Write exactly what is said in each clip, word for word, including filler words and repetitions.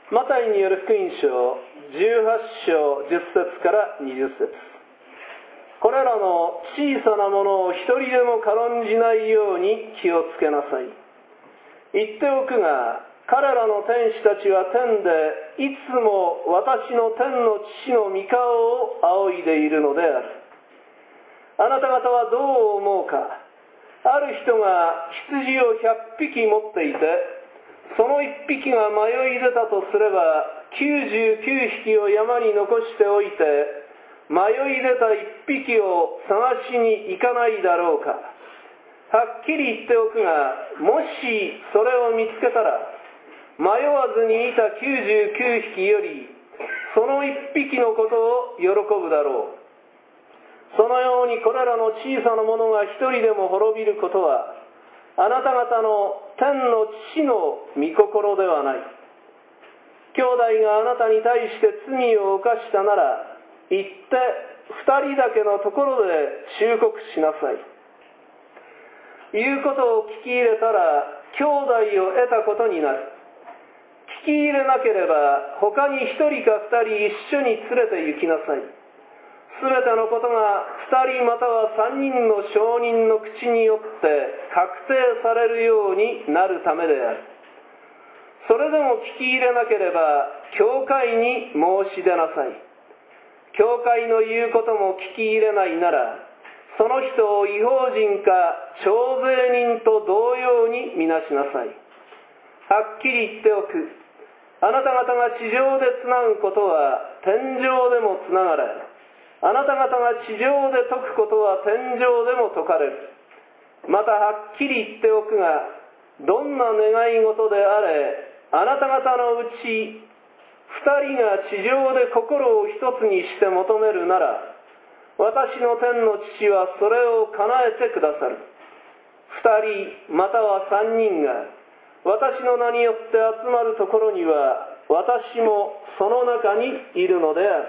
マタイによる福音書じゅうはち章じゅっ節からにじゅっ節。これらの小さなものを一人でも軽んじないように気をつけなさい。言っておくが、彼らの天使たちは天でいつも私の天の父の御顔を仰いでいるのである。あなた方はどう思うか。ある人が羊を百匹持っていて、その一匹が迷い出たとすれば、きゅうじゅうきゅうひきを山に残しておいて、迷い出た一匹を探しに行かないだろうか。はっきり言っておくが、もしそれを見つけたら、迷わずにいたきゅうじゅうきゅうひきより、その一匹のことを喜ぶだろう。そのようにこれらの小さなものが一人でも滅びることは、あなた方の天の父の御心ではない。兄弟があなたに対して罪を犯したなら、行って二人だけのところで忠告しなさい。言うことを聞き入れたら、兄弟を得たことになる。聞き入れなければ、他に一人か二人一緒に連れて行きなさい。すべてのことが二人または三人の証人の口によって確定されるようになるためである。それでも聞き入れなければ、教会に申し出なさい。教会の言うことも聞き入れないなら、その人を異邦人か徴税人と同様にみなしなさい。はっきり言っておく。あなた方が地上でつなぐことは天上でもつながれ、あなた方が地上で解くことは天上でも解かれる。またはっきり言っておくが、どんな願い事であれ、あなた方のうち二人が地上で心を一つにして求めるなら、私の天の父はそれを叶えてくださる。二人または三人が私の名によって集まるところには、私もその中にいるのである。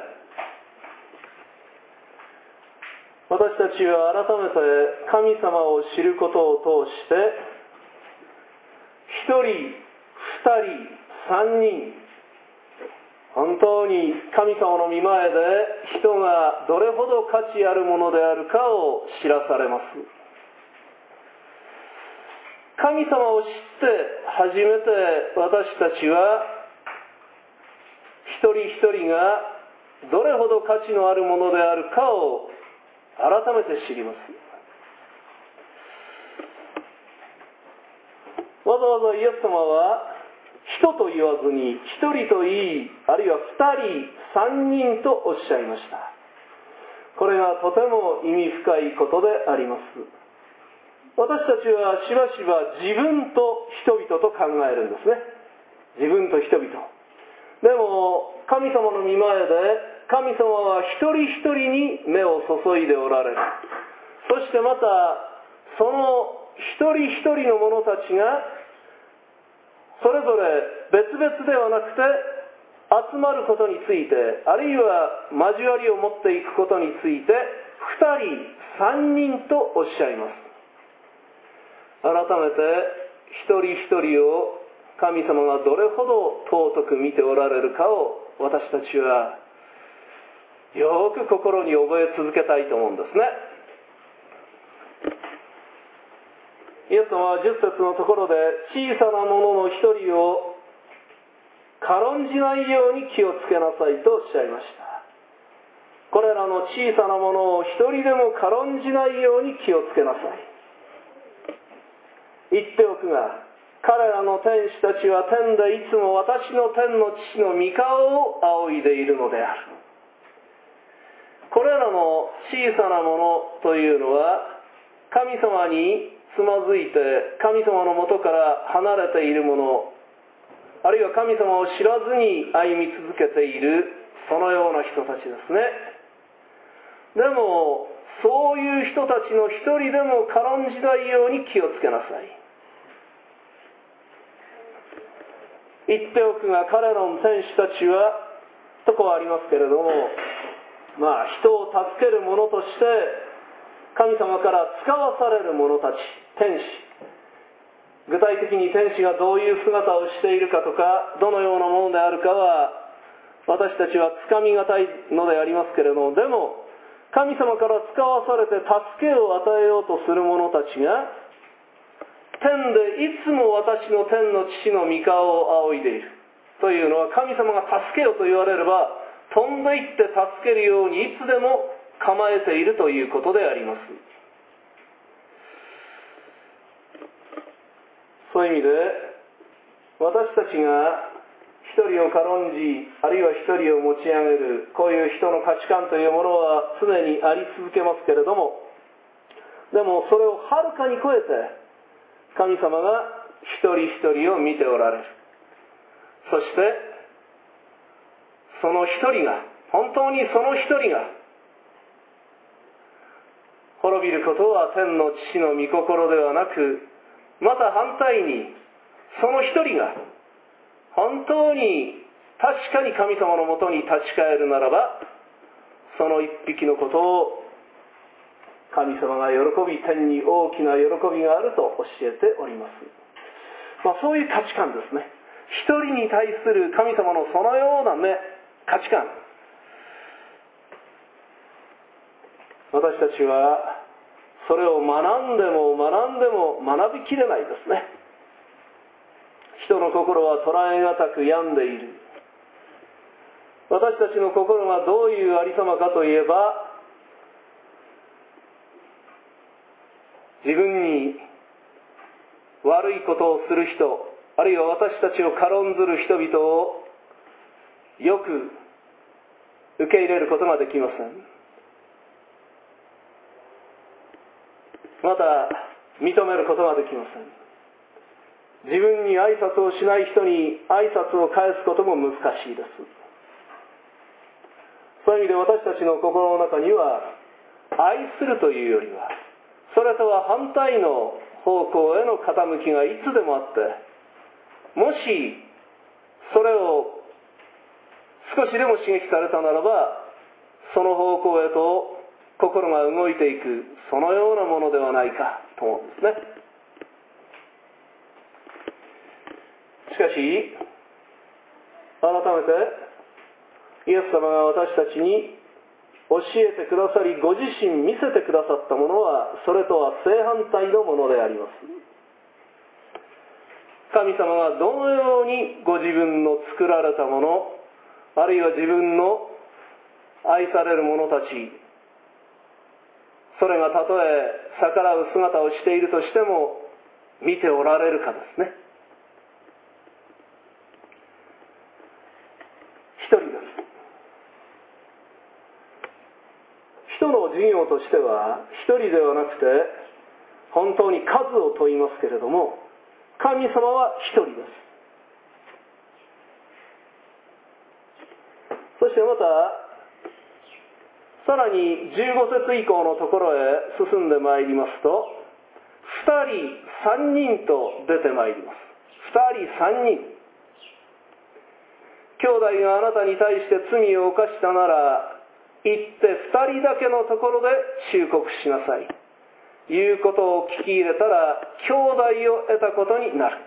私たちは改めて神様を知ることを通して、一人、二人、三人、本当に神様の御前で人がどれほど価値あるものであるかを知らされます。神様を知って初めて私たちは一人一人がどれほど価値のあるものであるかを改めて知ります。わざわざイエス様は人と言わずに一人と言い、あるいは二人、三人とおっしゃいました。これがとても意味深いことであります。私たちはしばしば自分と人々と考えるんですね。自分と人々。でも神様の御前で神様は一人一人に目を注いでおられる。そしてまたその一人一人の者たちがそれぞれ別々ではなくて集まることについて、あるいは交わりを持っていくことについて二人三人とおっしゃいます。改めて一人一人を神様がどれほど尊く見ておられるかを私たちはよく心に覚え続けたいと思うんですね。イエス様はじゅっ節のところで、小さなものの一人を軽んじないように気をつけなさいとおっしゃいました。これらの小さなものを一人でも軽んじないように気をつけなさい。言っておくが、彼らの天使たちは天でいつも私の天の父の御顔を仰いでいるのである。これらの小さなものというのは、神様につまずいて神様のもとから離れているもの、あるいは神様を知らずに歩み続けているそのような人たちですね。でもそういう人たちの一人でも軽んじないように気をつけなさい。言っておくが、彼らの天使たちはとこはありますけれども、まあ人を助ける者として神様から使わされる者たち、天使、 具体的に天使がどういう姿をしているかとか、どのようなものであるかは私たちはつかみがたいのでありますけれども、でも神様から使わされて助けを与えようとする者たちが、天でいつも私の天の父の御顔を仰いでいるというのは、神様が助けよと言われれば飛んでいって助けるようにいつでも構えているということであります。そういう意味で、私たちが一人を軽んじ、あるいは一人を持ち上げる、こういう人の価値観というものは常にあり続けますけれども、でもそれをはるかに超えて神様が一人一人を見ておられる。そしてその一人が、本当にその一人が滅びることは天の父の御心ではなく、また反対にその一人が本当に確かに神様のもとに立ち返るならば、その一匹のことを神様が喜び、天に大きな喜びがあると教えております。まあ、そういう価値観ですね。一人に対する神様のそのようなね、価値観、私たちはそれを学んでも学んでも学びきれないですね。人の心は捉えがたく病んでいる。私たちの心がどういうありさまかといえば、自分に悪いことをする人、あるいは私たちを軽んずる人々をよく受け入れることができません。また認めることができません。自分に挨拶をしない人に挨拶を返すことも難しいです。そういう意味で私たちの心の中には、愛するというよりはそれとは反対の方向への傾きがいつでもあって、もしそれを少しでも刺激されたならば、その方向へと心が動いていく、そのようなものではないかと思うんですね。しかし改めてイエス様が私たちに教えてくださり、ご自身見せてくださったものは、それとは正反対のものであります。神様がどのようにご自分の作られたもの、あるいは自分の愛される者たち、それがたとえ逆らう姿をしているとしても見ておられるかですね。一人です。人の事業としては一人ではなくて、本当に数を問いますけれども、神様は一人です。そしてまたさらにじゅうご節以降のところへ進んでまいりますと、二人三人と出てまいります。二人三人、兄弟があなたに対して罪を犯したなら、行って二人だけのところで忠告しなさい。いうことを聞き入れたら、兄弟を得たことになる。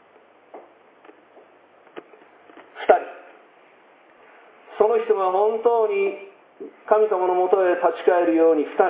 二人、その人が本当に神様のもとへ立ち返るように二人、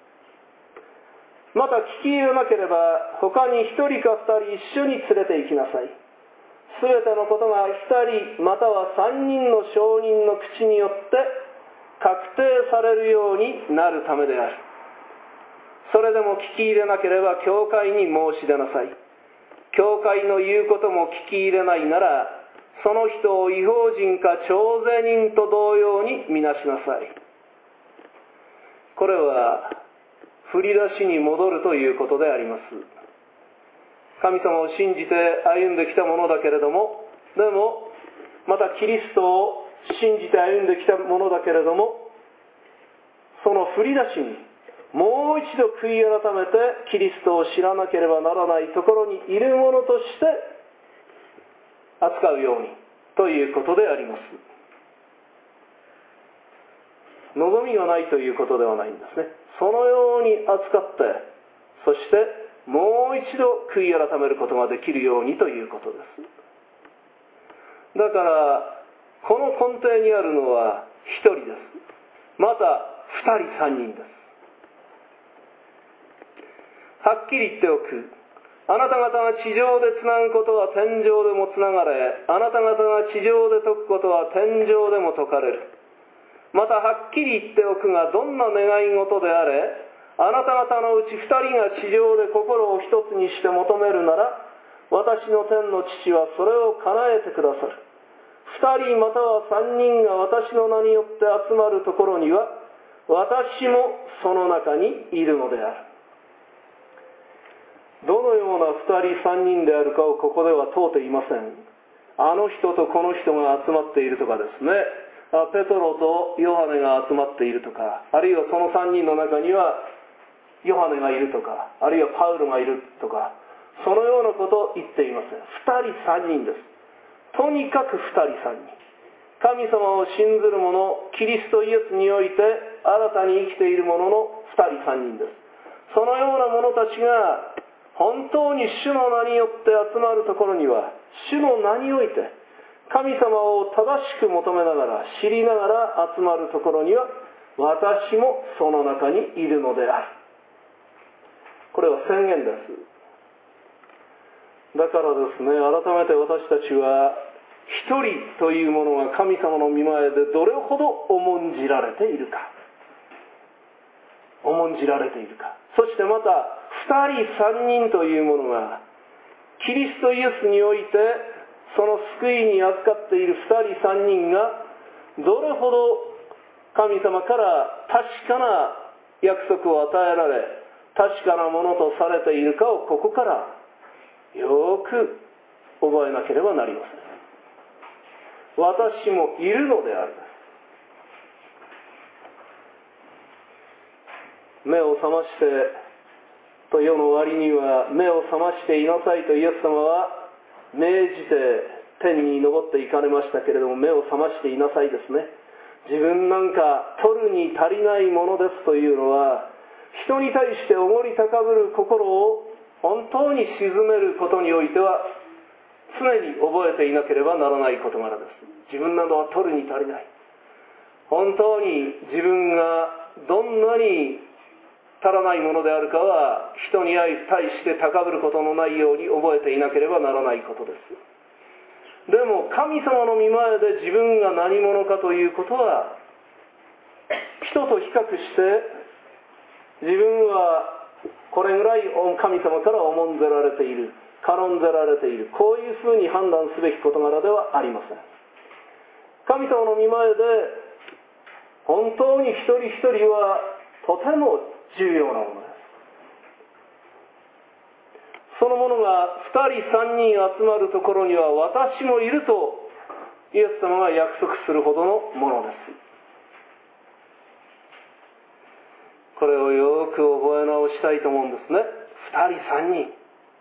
また聞き入れなければ他に一人か二人一緒に連れて行きなさい。すべてのことが二人または三人の証人の口によって確定されるようになるためである。それでも聞き入れなければ教会に申し出なさい。教会の言うことも聞き入れないなら、その人を異邦人か徴税人と同様に見なしなさい。これは振り出しに戻るということであります。神様を信じて歩んできたものだけれども、でもまたキリストを信じて歩んできたものだけれども、その振り出しにもう一度悔い改めてキリストを知らなければならないところにいるものとして扱うようにということであります。望みがないということではないんですね。そのように扱って、そしてもう一度悔い改めることができるようにということです。だからこの根底にあるのは一人です。また二人三人です。はっきり言っておく。あなた方が地上でつなぐことは天上でもつながれ、あなた方が地上で解くことは天上でも解かれる。またはっきり言っておくが、どんな願い事であれ、あなた方のうち二人が地上で心を一つにして求めるなら、私の天の父はそれを叶えてくださる。二人または三人が私の名によって集まるところには、私もその中にいるのである。どのような二人三人であるかをここでは問うていません。あの人とこの人が集まっているとかですね、ペトロとヨハネが集まっているとか、あるいはその三人の中にはヨハネがいるとか、あるいはパウロがいるとか、そのようなことを言っていません。二人三人です。とにかく二人三人。神様を信ずる者、キリストイエスにおいて新たに生きている者の二人三人です。そのような者たちが本当に主の名によって集まるところには、主の名において神様を正しく求めながら、知りながら集まるところには、私もその中にいるのである。これは宣言です。だからですね、改めて私たちは一人というものが神様の御前でどれほど重んじられているか、重んじられているか、そしてまた二人三人というものがキリストイエスにおいてその救いに預かっている二人三人がどれほど神様から確かな約束を与えられ、確かなものとされているかをここからよく覚えなければなりません。私もいるのである。目を覚ましてと世の終わりには目を覚ましていなさいとイエス様は命じて天に昇っていかれましたけれども、目を覚ましていなさいですね。自分なんか取るに足りないものですというのは、人に対しておごり高ぶる心を本当に鎮めることにおいては常に覚えていなければならない事柄です。自分などは取るに足りない。本当に自分がどんなに足らないものであるかは人に対して高ぶることのないように覚えていなければならないことです。でも神様の御前で自分が何者かということは人と比較して自分はこれぐらい神様から重んぜられている、軽んぜられている、こういうふうに判断すべき事柄ではありません。神様の御前で本当に一人一人はとても重要なものです。そのものが二人三人集まるところには私もいるとイエス様が約束するほどのものです。これをよく覚え直したいと思うんですね。二人三人、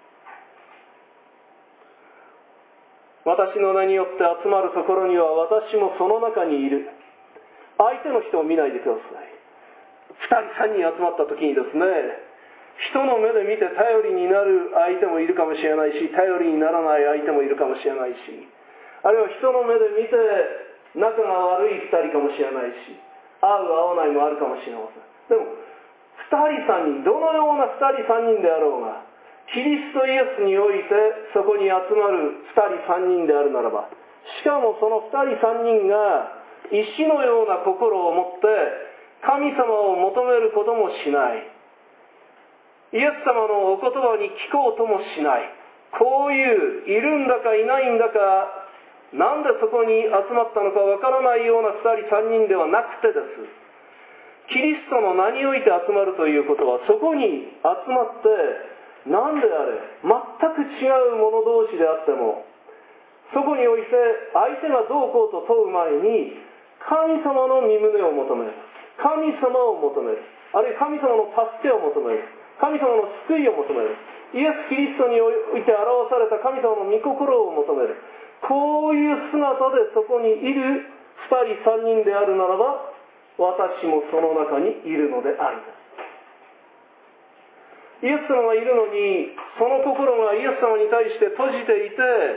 私の名によって集まるところには私もその中にいる。相手の人を見ないでください。二人三人集まった時にですね、人の目で見て頼りになる相手もいるかもしれないし、頼りにならない相手もいるかもしれないし、あるいは人の目で見て仲が悪い二人かもしれないし、合う合わないもあるかもしれません。でも二人三人、どのような二人三人であろうが、キリストイエスにおいてそこに集まる二人三人であるならば、しかもその二人三人が石のような心を持って神様を求めることもしない、イエス様のお言葉に聞こうともしない、こういういるんだかいないんだか、なんでそこに集まったのかわからないような二人三人ではなくてです。キリストの名において集まるということは、そこに集まって何であれ全く違う者同士であっても、そこにおいて相手がどうこうと問う前に神様の御胸を求める、神様を求める、あるいは神様の助けを求める、神様の救いを求める、イエス・キリストにおいて表された神様の御心を求める、こういう姿でそこにいる二人三人であるならば、私もその中にいるのである。 イエス様がいるのに、その心がイエス様に対して閉じていて、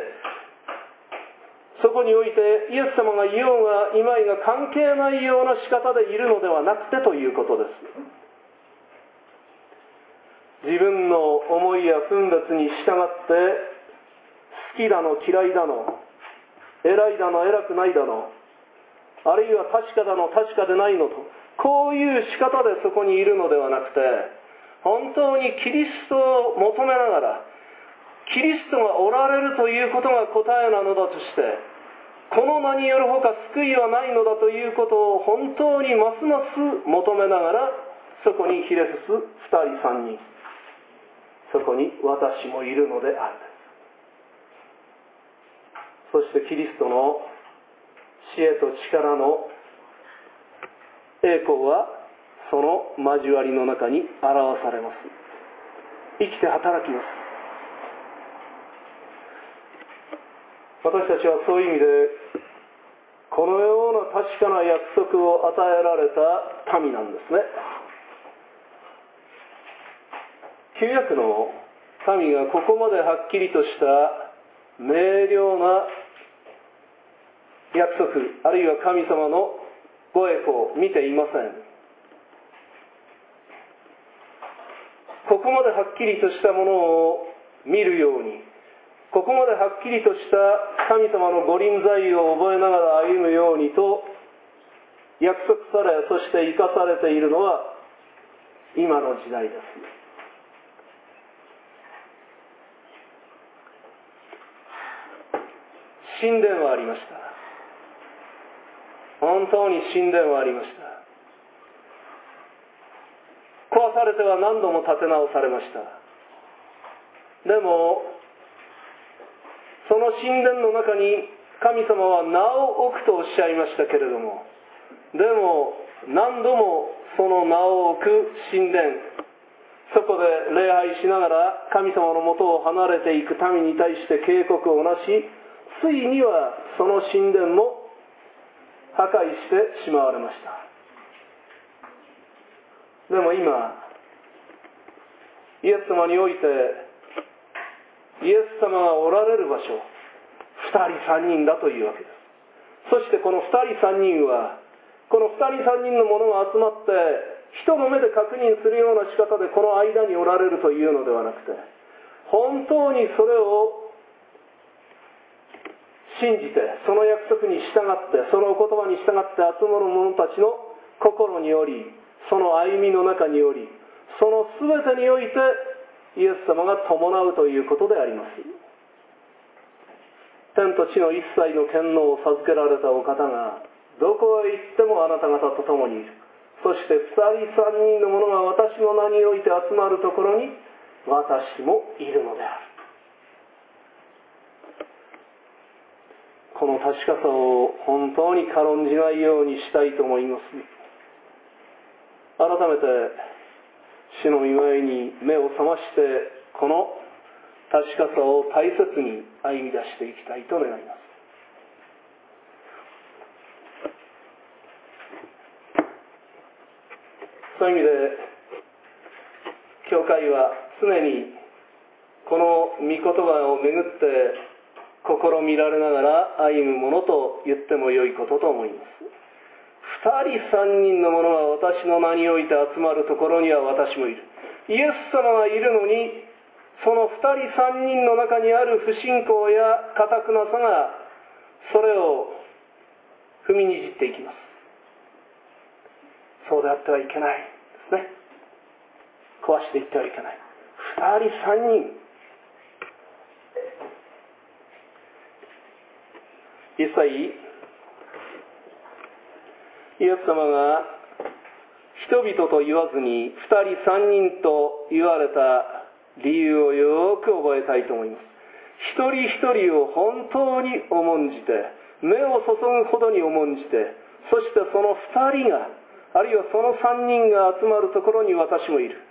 そこにおいてイエス様がいようがいまいが関係ないような仕方でいるのではなくてということです。自分の思いや分別に従って好きだの嫌いだの、偉いだの偉くないだの、あるいは確かだの確かでないのと、こういう仕方でそこにいるのではなくて、本当にキリストを求めながら、キリストがおられるということが答えなのだとして、この名によるほか救いはないのだということを本当にますます求めながら、そこにひれ伏す二人三人、そこに私もいるのである。そしてキリストの知恵と力の栄光はその交わりの中に表されます。生きて働きます。私たちはそういう意味でこのような確かな約束を与えられた民なんですね。旧約の民がここまではっきりとした明瞭な約束、あるいは神様のご栄光を見ていません。ここまではっきりとしたものを見るように、ここまではっきりとした神様のご臨在を覚えながら歩むようにと約束され、そして生かされているのは今の時代です。神殿はありました。本当に神殿はありました。壊されては何度も建て直されました。でもその神殿の中に神様は名を置くとおっしゃいましたけれども、でも何度もその名を置く神殿、そこで礼拝しながら神様のもとを離れていく民に対して警告をなし、ついにはその神殿も破壊してしまわれました。でも今イエス様においてイエス様がおられる場所、二人三人だというわけです。そしてこの二人三人は、この二人三人の者が集まって人の目で確認するような仕方でこの間におられるというのではなくて、本当にそれを信じて、その約束に従って、そのお言葉に従って集まる者たちの心により、その歩みの中により、その全てにおいてイエス様が伴うということであります。天と地の一切の権能を授けられたお方がどこへ行ってもあなた方と共にいる。そして二人三人の者が私の名において集まるところに私もいるのである。この確かさを本当に軽んじないようにしたいと思います。改めて主の御前に目を覚まして、この確かさを大切に歩み出していきたいと願います。そういう意味で教会は常にこの御言葉をめぐって試みられながら歩むものと言ってもよいことと思います。二人三人の者が私の名において集まるところには私もいる。イエス様がいるのに、その二人三人の中にある不信仰や堅くなさがそれを踏みにじっていきます。そうであってはいけないですね。壊していってはいけない。二人三人、実際イエス様が人々と言わずに二人三人と言われた理由をよく覚えたいと思います。一人一人を本当に重んじて、目を注ぐほどに重んじて、そしてその二人が、あるいはその三人が集まるところに私もいる。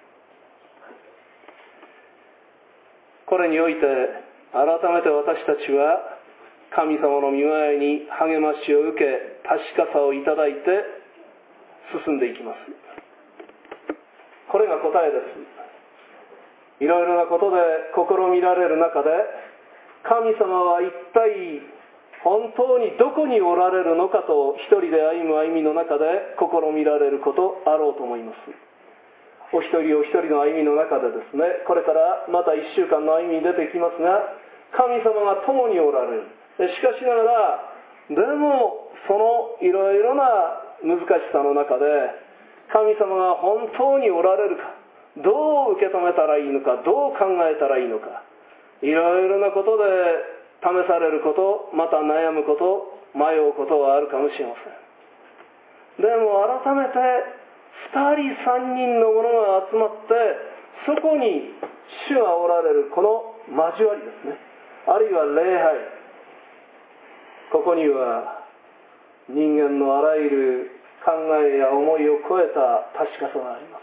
これにおいて改めて私たちは神様の御前に励ましを受け、確かさをいただいて進んでいきます。これが答えです。 いろいろなことで試みられる中で、神様は一体本当にどこにおられるのかと一人で歩む歩みの中で試みられることあろうと思います。お一人お一人の歩みの中でですね、これからまた一週間の歩みに出てきますが、神様が共におられる。しかしながら、でもそのいろいろな難しさの中で、神様が本当におられるか、どう受け止めたらいいのか、どう考えたらいいのか、いろいろなことで試されること、また悩むこと、迷うことはあるかもしれません。でも改めて二人三人の者が集まって、そこに主がおられるこの交わりですね、あるいは礼拝、ここには人間のあらゆる考えや思いを超えた確かさがあります。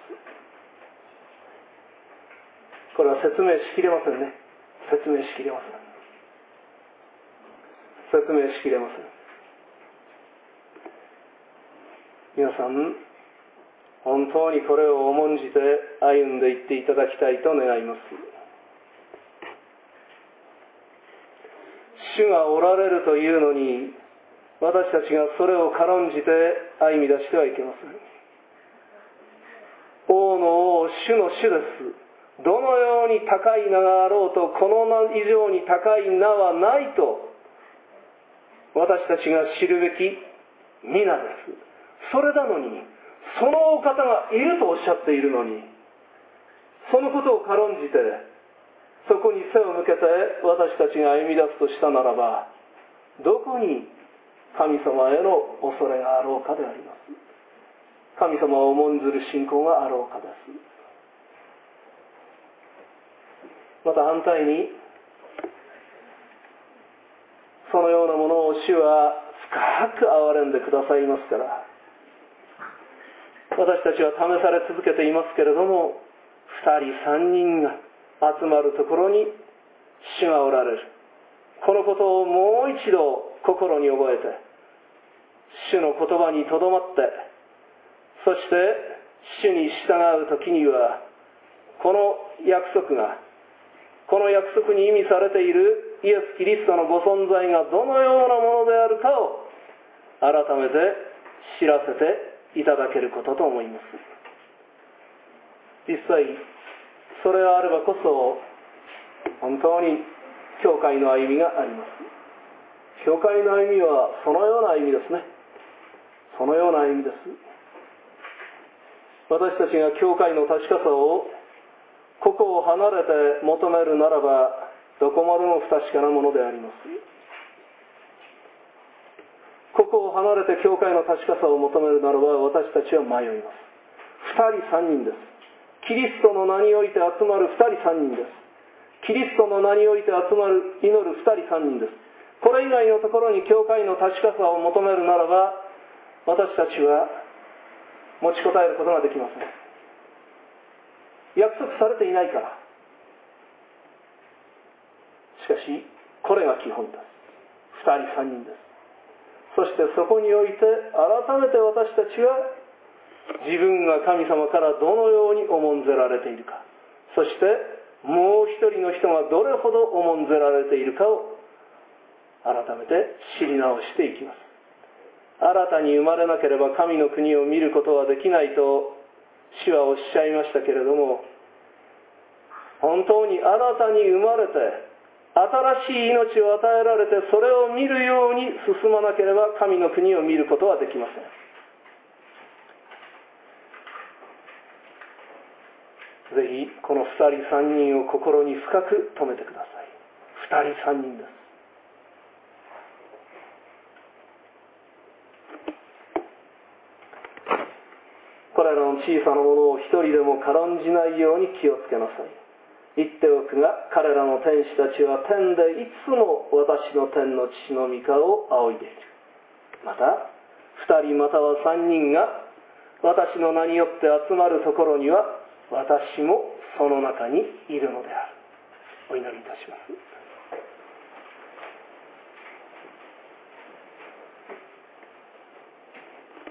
これは説明しきれませんね。説明しきれません。説明しきれません。皆さん、本当にこれを重んじて歩んでいっていただきたいと願います。主がおられるというのに、私たちがそれを軽んじて歩み出してはいけません。王の王、主の主です。どのように高い名があろうと、この名以上に高い名はないと、私たちが知るべき皆です。それなのに、そのお方がいるとおっしゃっているのに、そのことを軽んじて、そこに背を向けて私たちが歩み出すとしたならば、どこに神様への恐れがあろうかであります。神様を重んずる信仰があろうかです。また反対に、そのようなものを主は深く憐れんでくださいますから、私たちは試され続けていますけれども、二人三人が集まるところに主がおられる。このことをもう一度心に覚えて、主の言葉にとどまって、そして主に従うときには、この約束が、この約束に意味されているイエス・キリストのご存在がどのようなものであるかを改めて知らせていただけることと思います。実際それがあればこそ本当に教会の歩みがあります。教会の歩みはそのような歩みですね。そのような歩みです。私たちが教会の確かさをここを離れて求めるならば、どこまでも不確かなものであります。ここを離れて教会の確かさを求めるならば、私たちは迷います。二人三人です。キリストの名において集まる二人三人です。キリストの名において集まる、祈る二人三人です。これ以外のところに教会の確かさを求めるならば、私たちは持ちこたえることができません。約束されていないから。しかしこれが基本です。二人三人です。そしてそこにおいて改めて私たちは自分が神様からどのように重んぜられているか、そしてもう一人の人がどれほど重んぜられているかを改めて知り直していきます。新たに生まれなければ神の国を見ることはできないと主はおっしゃいましたけれども、本当に新たに生まれて新しい命を与えられて、それを見るように進まなければ神の国を見ることはできません。ぜひこの二人三人を心に深く留めてください。二人三人です。これらの小さなものを一人でも軽んじないように気をつけなさい。言っておくが、彼らの天使たちは天でいつも私の天の父の御顔を仰いでいる。また二人または三人が私の名によって集まるところには、私もその中にいるのである。お祈りいたします。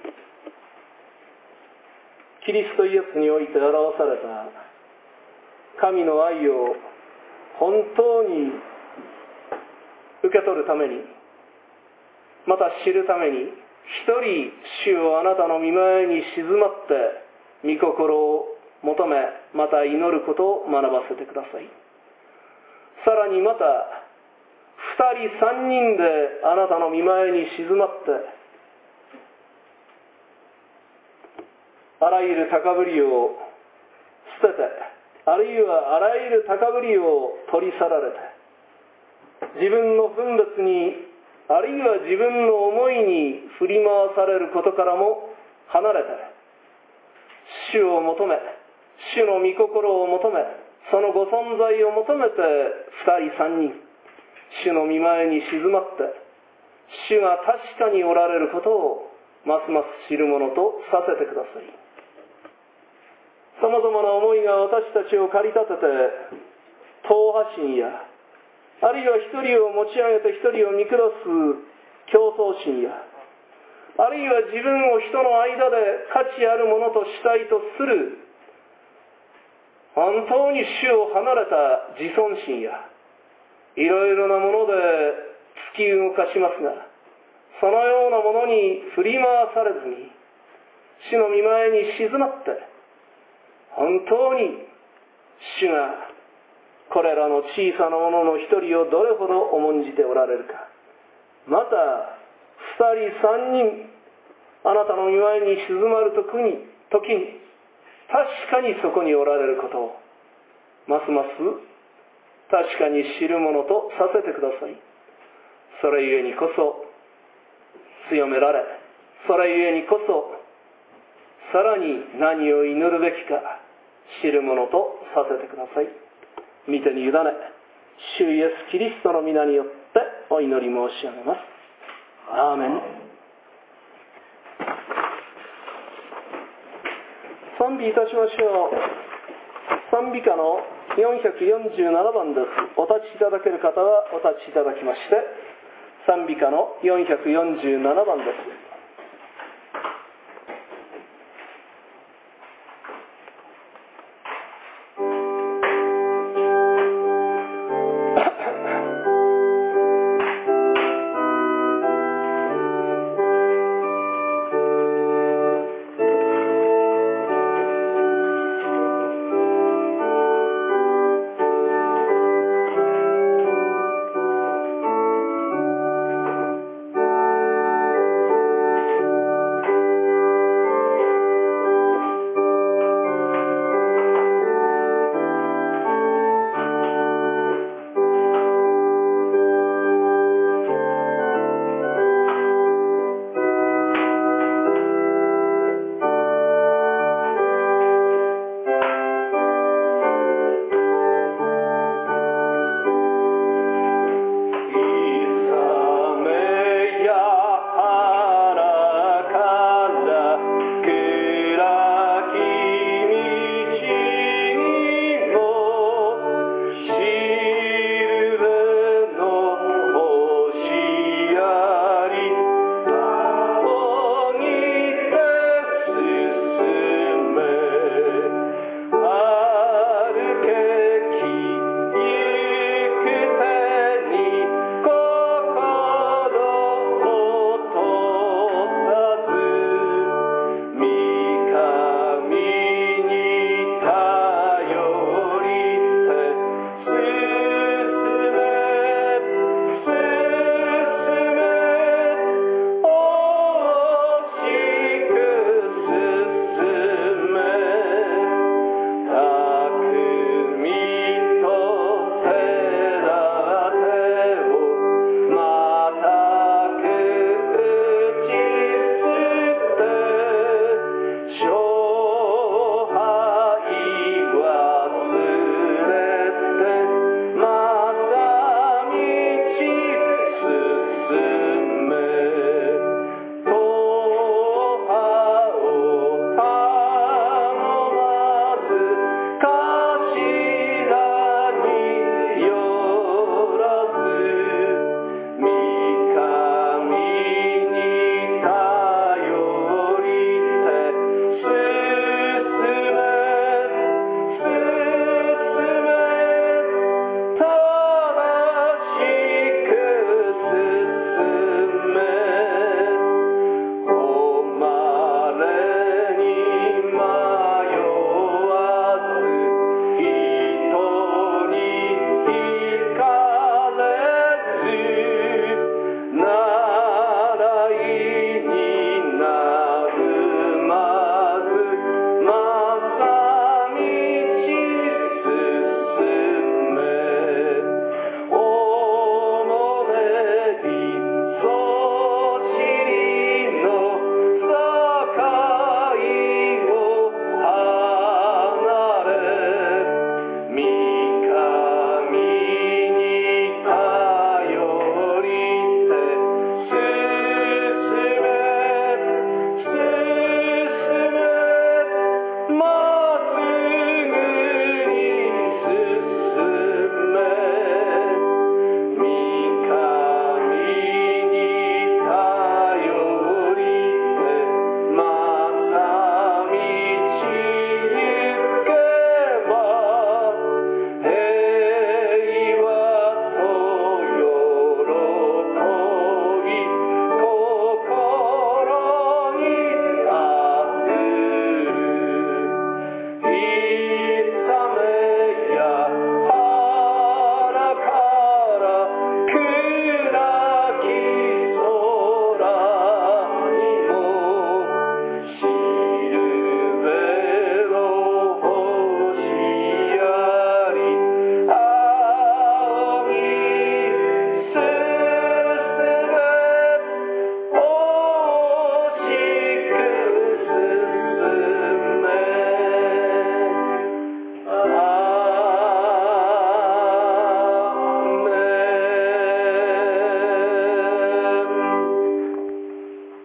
キリストイエスにおいて表された神の愛を本当に受け取るために、また知るために、一人主をあなたの御前に静まって御心を求め、また祈ることを学ばせてください。さらにまた二人三人であなたの御前に静まって、あらゆる高ぶりを捨てて、あるいはあらゆる高ぶりを取り去られて、自分の分別に、あるいは自分の思いに振り回されることからも離れて、主を求め、主の御心を求め、そのご存在を求めて二人三人、主の御前に静まって、主が確かにおられることをますます知るものとさせてください。さまざまな思いが私たちを駆り立てて、党派心や、あるいは一人を持ち上げて一人を見下す競争心や、あるいは自分を人の間で価値あるものとしたいとする、本当に主を離れた自尊心や、いろいろなもので突き動かしますが、そのようなものに振り回されずに、主の御前に静まって、本当に主がこれらの小さなものの一人をどれほど重んじておられるか、また二人三人あなたの御前に静まる時に時に確かにそこにおられることをますます確かに知るものとさせてください。それゆえにこそ強められ、それゆえにこそさらに何を祈るべきか知るものとさせてください。御手に委ね、主イエス・キリストの皆によってお祈り申し上げます。アーメン。賛美いたしましょう。賛美歌のよんひゃくよんじゅうななばんです。お立ちいただける方はお立ちいただきまして、賛美歌のよんひゃくよんじゅうななばんです。